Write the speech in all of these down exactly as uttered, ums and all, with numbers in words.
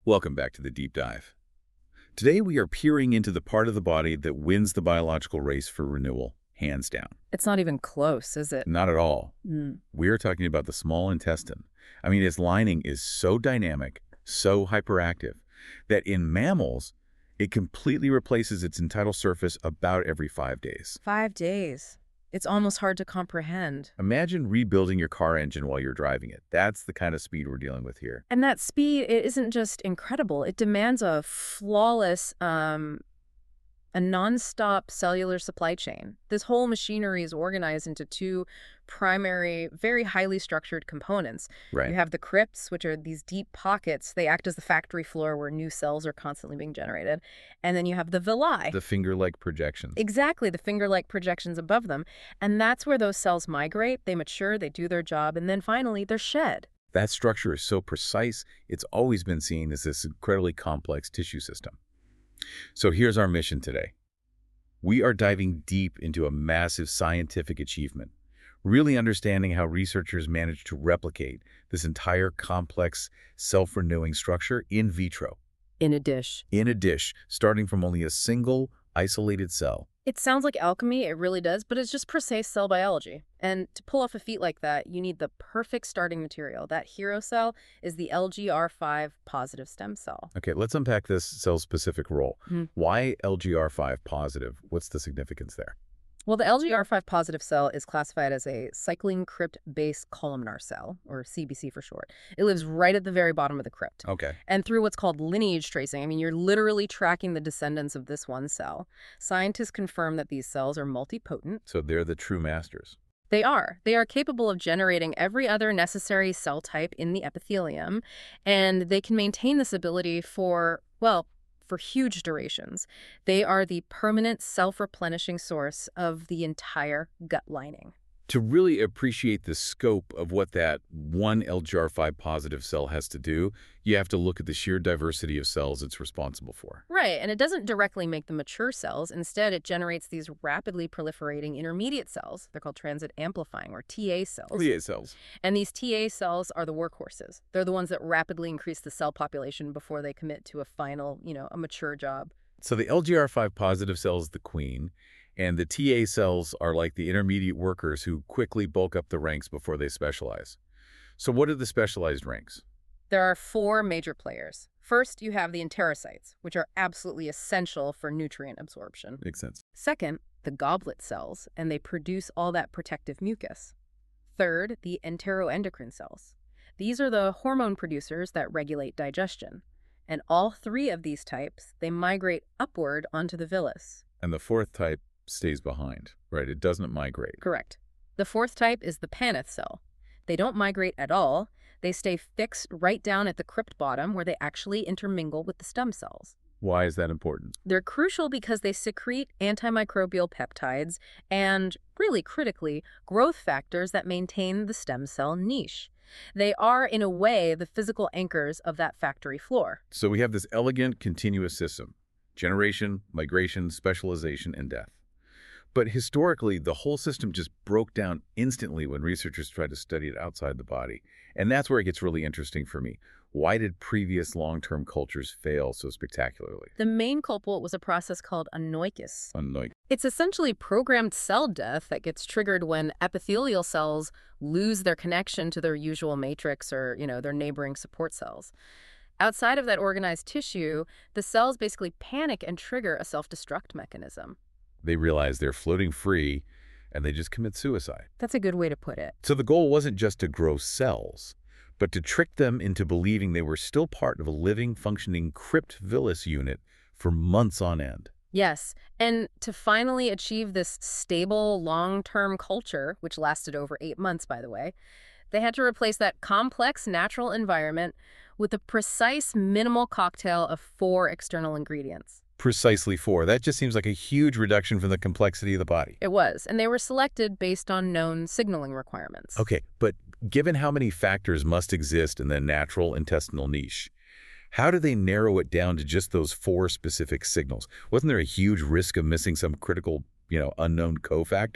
Welcome back to the deep dive. Today we are peering into the part of the body that wins the biological race for renewal, hands down. It's not even close, is it? Not at all. Mm. We are talking about the small intestine. I mean, its lining is so dynamic, so hyperactive, that in mammals, it completely replaces its entitled surface about every five days. Five days. It's almost hard to comprehend. Imagine rebuilding your car engine while you're driving it. That's the kind of speed we're dealing with here. And that speed, it isn't just incredible. It demands a flawless, um, a nonstop cellular supply chain. This whole machinery is organized into two primary, very highly structured components. Right. You have the crypts, which are these deep pockets. They act as the factory floor where new cells are constantly being generated. And then you have the villi. The finger-like projections. Exactly, the finger-like projections above them. And that's where those cells migrate, they mature, they do their job, and then finally they're shed. That structure is so precise, it's always been seen as this incredibly complex tissue system. So here's our mission today. We are diving deep into a massive scientific achievement, really understanding how researchers managed to replicate this entire complex, self-renewing structure in vitro. In a dish. In a dish, starting from only a single, isolated cell. It sounds like alchemy, it really does, but it's just precise cell biology. And to pull off a feat like that, you need the perfect starting material. That hero cell is the L G R five positive stem cell. Okay, let's unpack this cell-specific role. Hmm. Why L G R five positive? What's the significance there? Well, the L G R five positive cell is classified as a cycling crypt-based columnar cell, or C B C for short. It lives right at the very bottom of the crypt. Okay. And through what's called lineage tracing, I mean, you're literally tracking the descendants of this one cell. Scientists confirm that these cells are multipotent. So they're the true masters. They are. They are capable of generating every other necessary cell type in the epithelium, and they can maintain this ability for, well, for huge durations. They are the permanent self-replenishing source of the entire gut lining. To really appreciate the scope of what that one L G R five positive cell has to do, you have to look at the sheer diversity of cells it's responsible for. Right, and it doesn't directly make the mature cells. Instead, it generates these rapidly proliferating intermediate cells. They're called transit amplifying, or T A cells. T A cells. And these T A cells are the workhorses. They're the ones that rapidly increase the cell population before they commit to a final, you know, a mature job. So the L G R five positive cell is the queen, and the T A cells are like the intermediate workers who quickly bulk up the ranks before they specialize. So what are the specialized ranks? There are four major players. First, you have the enterocytes, which are absolutely essential for nutrient absorption. Makes sense. Second, the goblet cells, and they produce all that protective mucus. Third, the enteroendocrine cells. These are the hormone producers that regulate digestion. And all three of these types, they migrate upward onto the villus. And the fourth type stays behind, right? It doesn't migrate. Correct. The fourth type is the Paneth cell. They don't migrate at all. They stay fixed right down at the crypt bottom where they actually intermingle with the stem cells. Why is that important? They're crucial because they secrete antimicrobial peptides and, really critically, growth factors that maintain the stem cell niche. They are, in a way, the physical anchors of that factory floor. So we have this elegant, continuous system: generation, migration, specialization, and death. But historically, the whole system just broke down instantly when researchers tried to study it outside the body. And that's where it gets really interesting for me. Why did previous long-term cultures fail so spectacularly? The main culprit was a process called anoikis. Unlike It's essentially programmed cell death that gets triggered when epithelial cells lose their connection to their usual matrix or, you know, their neighboring support cells. Outside of that organized tissue, the cells basically panic and trigger a self-destruct mechanism. they realize they're floating free, and they just commit suicide. That's a good way to put it. So the goal wasn't just to grow cells, but to trick them into believing they were still part of a living, functioning crypt villus unit for months on end. Yes, and to finally achieve this stable, long-term culture, which lasted over eight months, by the way, they had to replace that complex natural environment with a precise minimal cocktail of four external ingredients. Precisely four. That just seems like a huge reduction from the complexity of the body. It was, and they were selected based on known signaling requirements. Okay, but given how many factors must exist in the natural intestinal niche, how do they narrow it down to just those four specific signals? Wasn't there a huge risk of missing some critical, you know, unknown cofactor?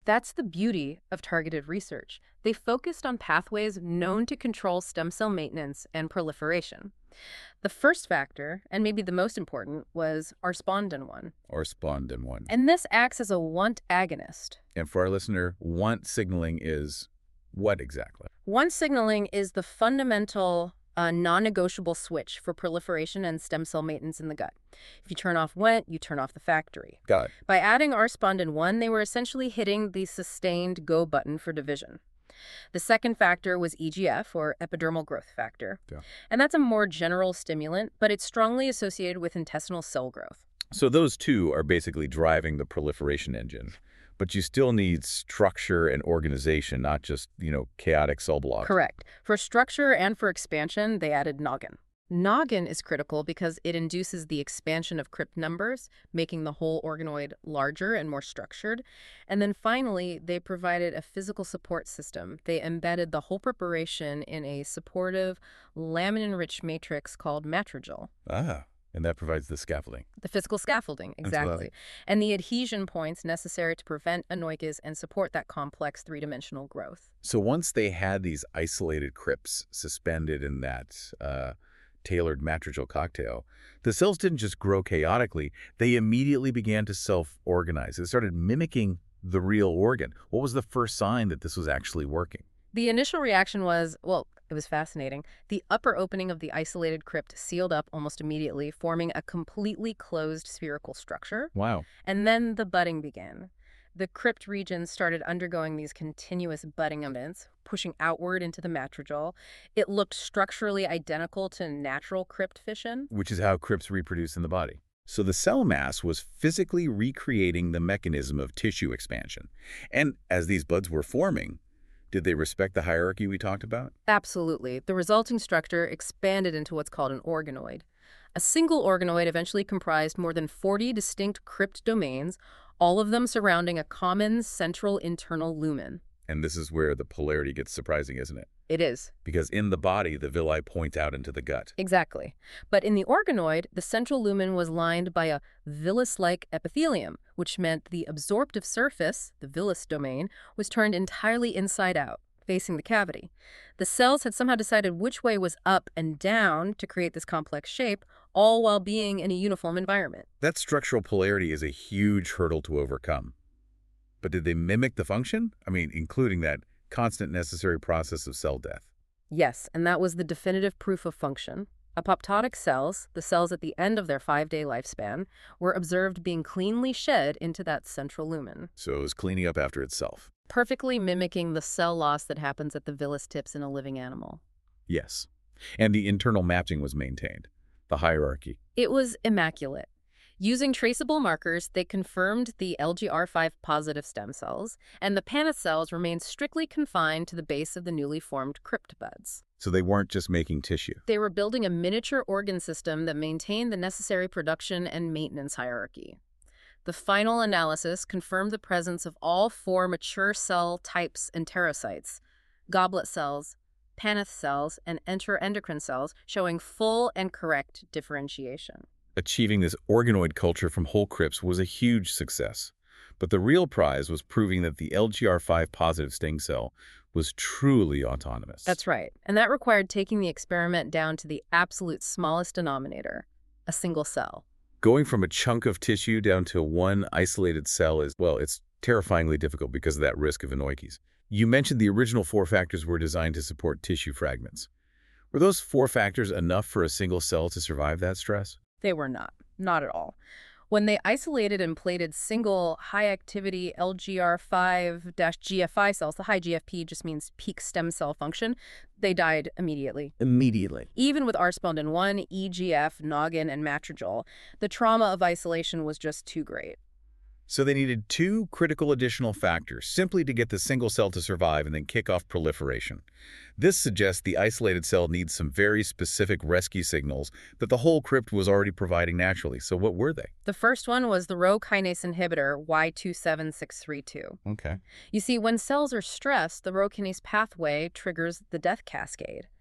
That's the beauty of targeted research. They focused on pathways known to control stem cell maintenance and proliferation. The first factor, and maybe the most important, was arspondin one. Or spondin one. And this acts as a W U N T agonist. And for our listener, W U N T signaling is what exactly? W U N T signaling is the fundamental uh, non-negotiable switch for proliferation and stem cell maintenance in the gut. If you turn off W U N T, you turn off the factory. Got it. By adding arspondin one, they were essentially hitting the sustained go button for division. The second factor was E G F, or epidermal growth factor. Yeah. And that's a more general stimulant, but it's strongly associated with intestinal cell growth. So those two are basically driving the proliferation engine. But you still need structure and organization, not just, you know, chaotic cell blocks. Correct. For structure and for expansion, they added noggin. Noggin is critical because it induces the expansion of crypt numbers, making the whole organoid larger and more structured. And then finally, they provided a physical support system. They embedded the whole preparation in a supportive, laminin-rich matrix called matrigel. Ah, and that provides the scaffolding. The physical scaffolding, exactly. Absolutely. And the adhesion points necessary to prevent anoikis and support that complex three-dimensional growth. So once they had these isolated crypts suspended in that uh, tailored matrigel cocktail, the cells didn't just grow chaotically, they immediately began to self-organize. It started mimicking the real organ. What was the first sign that this was actually working? The initial reaction was, well, it was fascinating. The upper opening of the isolated crypt sealed up almost immediately, forming a completely closed spherical structure. Wow. And then the budding began. The crypt region started undergoing these continuous budding events, pushing outward into the matrigel. It looked structurally identical to natural crypt fission. Which is how crypts reproduce in the body. So the cell mass was physically recreating the mechanism of tissue expansion. And as these buds were forming, did they respect the hierarchy we talked about? Absolutely. The resulting structure expanded into what's called an organoid. A single organoid eventually comprised more than forty distinct crypt domains, all of them surrounding a common central internal lumen. And this is where the polarity gets surprising, isn't it? It is. Because in the body, the villi point out into the gut. Exactly. But in the organoid, the central lumen was lined by a villus-like epithelium, which meant the absorptive surface, the villus domain, was turned entirely inside out, facing the cavity. The cells had somehow decided which way was up and down to create this complex shape, all while being in a uniform environment. That structural polarity is a huge hurdle to overcome. But did they mimic the function? I mean, including that constant necessary process of cell death. Yes, and that was the definitive proof of function. Apoptotic cells, the cells at the end of their five-day lifespan, were observed being cleanly shed into that central lumen. So it was cleaning up after itself. Perfectly mimicking the cell loss that happens at the villus tips in a living animal. Yes. And the internal mapping was maintained. The hierarchy. It was immaculate. Using traceable markers, they confirmed the L G R five positive stem cells, and the Paneth cells remained strictly confined to the base of the newly formed crypt buds. So they weren't just making tissue. They were building a miniature organ system that maintained the necessary production and maintenance hierarchy. The final analysis confirmed the presence of all four mature cell types and enterocytes, goblet cells, Paneth cells, and enteroendocrine cells, showing full and correct differentiation. Achieving this organoid culture from whole crypts was a huge success. But the real prize was proving that the L G R five positive sting cell was truly autonomous. That's right. And that required taking the experiment down to the absolute smallest denominator, a single cell. Going from a chunk of tissue down to one isolated cell is, well, it's terrifyingly difficult because of that risk of anoikis. You mentioned the original four factors were designed to support tissue fragments. Were those four factors enough for a single cell to survive that stress? They were not. Not at all. When they isolated and plated single high-activity L G R five G F I cells, the high G F P just means peak stem cell function, they died immediately. Immediately. Even with arspondin one, E G F, noggin, and matrigel, the trauma of isolation was just too great. So they needed two critical additional factors simply to get the single cell to survive and then kick off proliferation. This suggests the isolated cell needs some very specific rescue signals that the whole crypt was already providing naturally. So what were they? The first one was the Rho kinase inhibitor Y two seven six three two. Okay. You see, when cells are stressed, the Rho kinase pathway triggers the death cascade.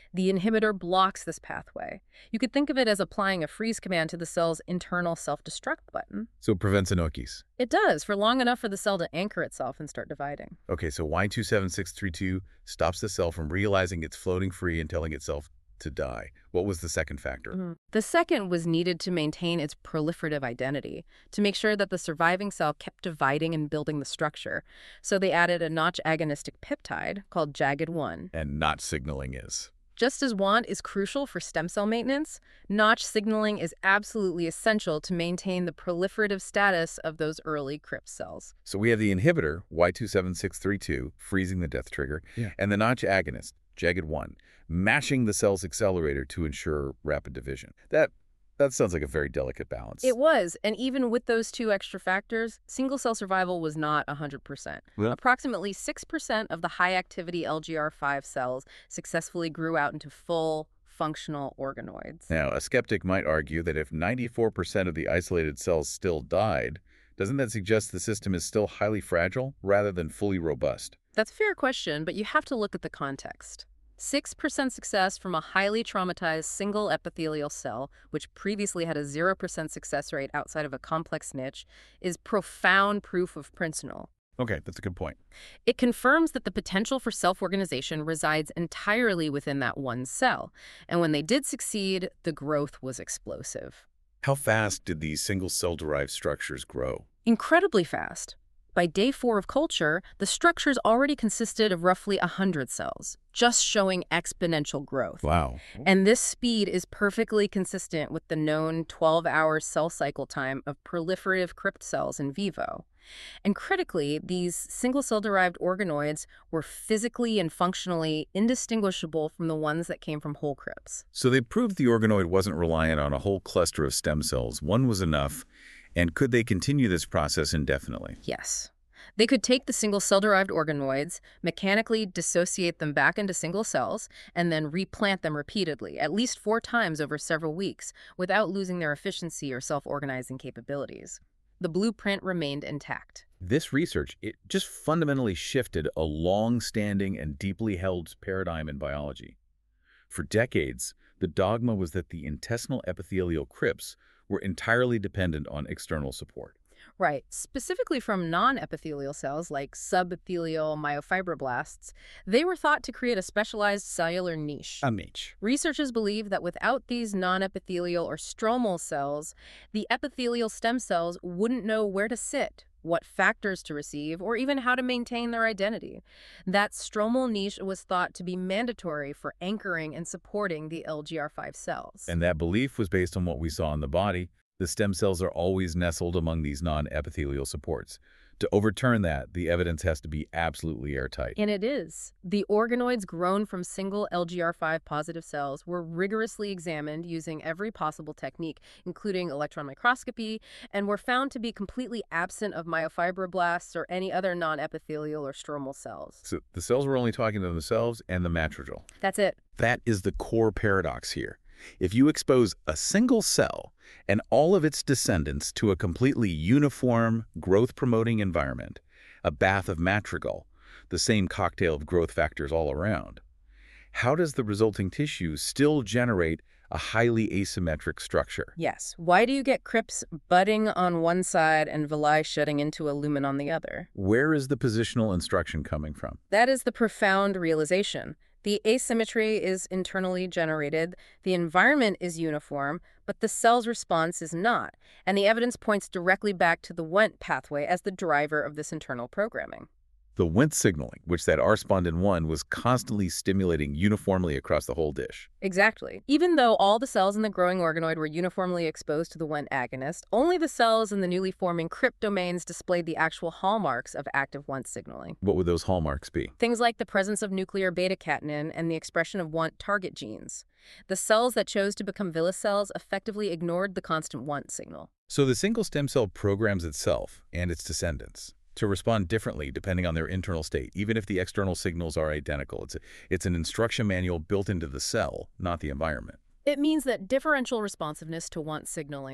The inhibitor blocks this pathway. You could think of it as applying a freeze command to the cell's internal self-destruct button. So it prevents Inoki's. It does, for long enough for the cell to anchor itself and start dividing. Okay, so Y two seven six three two stops the cell from realizing it's floating free and telling itself to die. What was the second factor? Mm-hmm. The second was needed to maintain its proliferative identity, to make sure that the surviving cell kept dividing and building the structure. So they added a Notch agonistic peptide called jagged one. And not signaling is. Just as W A N T is crucial for stem cell maintenance, Notch signaling is absolutely essential to maintain the proliferative status of those early crypt cells. So we have the inhibitor, Y two seven six three two, freezing the death trigger, Yeah. and the Notch agonist, jagged one, mashing the cell's accelerator to ensure rapid division. That that sounds like a very delicate balance. It was, and even with those two extra factors, single-cell survival was not one hundred percent. Well- Approximately six percent of the high-activity L G R five cells successfully grew out into full, functional organoids. Now, a skeptic might argue that if ninety-four percent of the isolated cells still died, doesn't that suggest the system is still highly fragile rather than fully robust? That's a fair question, but you have to look at the context. six percent success from a highly traumatized single epithelial cell, which previously had a zero percent success rate outside of a complex niche, is profound proof of principle. Okay, that's a good point. It confirms that the potential for self-organization resides entirely within that one cell, and when they did succeed, the growth was explosive. How fast did these single-cell-derived structures grow? Incredibly fast. By day four of culture, the structures already consisted of roughly one hundred cells, just showing exponential growth. Wow. And this speed is perfectly consistent with the known twelve-hour cell cycle time of proliferative crypt cells in vivo. And critically, these single-cell-derived organoids were physically and functionally indistinguishable from the ones that came from whole crypts. So they proved the organoid wasn't reliant on a whole cluster of stem cells. One was enough. And could they continue this process indefinitely? Yes. They could take the single-cell-derived organoids, mechanically dissociate them back into single cells, and then replant them repeatedly, at least four times over several weeks, without losing their efficiency or self-organizing capabilities. The blueprint remained intact. This research, it just fundamentally shifted a long-standing and deeply held paradigm in biology. For decades, the dogma was that the intestinal epithelial crypts were entirely dependent on external support. Right. Specifically from non-epithelial cells like subepithelial myofibroblasts, they were thought to create a specialized cellular niche. A niche. Researchers believe that without these non-epithelial or stromal cells, the epithelial stem cells wouldn't know where to sit, what factors to receive, or even how to maintain their identity. That stromal niche was thought to be mandatory for anchoring and supporting the L G R five cells. And that belief was based on what we saw in the body. The stem cells are always nestled among these non-epithelial supports. To overturn that, the evidence has to be absolutely airtight. And it is. The organoids grown from single L G R five positive cells were rigorously examined using every possible technique, including electron microscopy, and were found to be completely absent of myofibroblasts or any other non-epithelial or stromal cells. So the cells were only talking to themselves and the matrigel. That's it. That is the core paradox here. If you expose a single cell and all of its descendants to a completely uniform, growth-promoting environment, a bath of matrigal, the same cocktail of growth factors all around, how does the resulting tissue still generate a highly asymmetric structure? Yes. Why do you get crypts budding on one side and villi shutting into a lumen on the other? Where is the positional instruction coming from? That is the profound realization. The asymmetry is internally generated, the environment is uniform, but the cell's response is not, and the evidence points directly back to the W E N T pathway as the driver of this internal programming. The W E N T signaling, which that R-spondin one was constantly stimulating uniformly across the whole dish. Exactly. Even though all the cells in the growing organoid were uniformly exposed to the W E N T agonist, only the cells in the newly forming crypt domains displayed the actual hallmarks of active W E N T signaling. What would those hallmarks be? Things like the presence of nuclear beta-catenin and the expression of W E N T target genes. The cells that chose to become villus cells effectively ignored the constant W E N T signal. So the single stem cell programs itself and its descendants to respond differently depending on their internal state, even if the external signals are identical. It's, a, it's an instruction manual built into the cell, not the environment. It means that differential responsiveness to W E N T signaling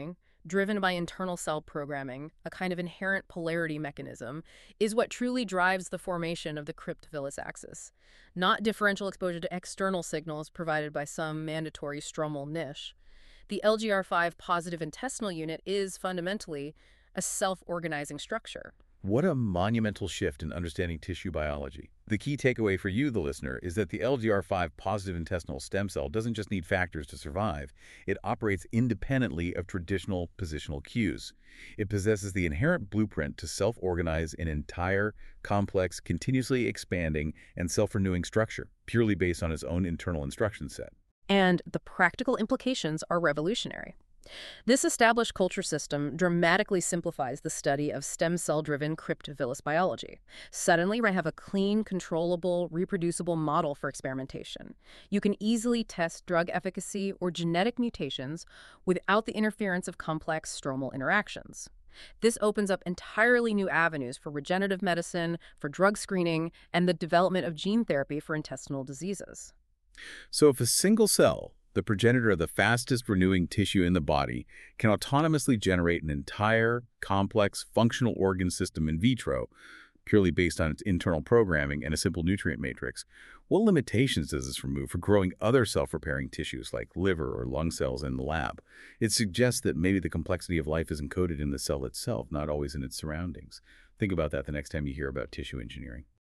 driven by internal cell programming, a kind of inherent polarity mechanism, is what truly drives the formation of the crypt-villus axis, not differential exposure to external signals provided by some mandatory stromal niche. The L G R five positive intestinal unit is fundamentally a self-organizing structure. What a monumental shift in understanding tissue biology. The key takeaway for you, the listener, is that the L G R five positive intestinal stem cell doesn't just need factors to survive. It operates independently of traditional positional cues. It possesses the inherent blueprint to self-organize an entire, complex, continuously expanding, and self-renewing structure, purely based on its own internal instruction set. And the practical implications are revolutionary. This established culture system dramatically simplifies the study of stem cell-driven crypt-villus biology. Suddenly, we have a clean, controllable, reproducible model for experimentation. You can easily test drug efficacy or genetic mutations without the interference of complex stromal interactions. This opens up entirely new avenues for regenerative medicine, for drug screening, and the development of gene therapy for intestinal diseases. So if a single cell, the progenitor of the fastest renewing tissue in the body, can autonomously generate an entire, complex, functional organ system in vitro, purely based on its internal programming and a simple nutrient matrix, what limitations does this remove for growing other self-repairing tissues like liver or lung cells in the lab? It suggests that maybe the complexity of life is encoded in the cell itself, not always in its surroundings. Think about that the next time you hear about tissue engineering.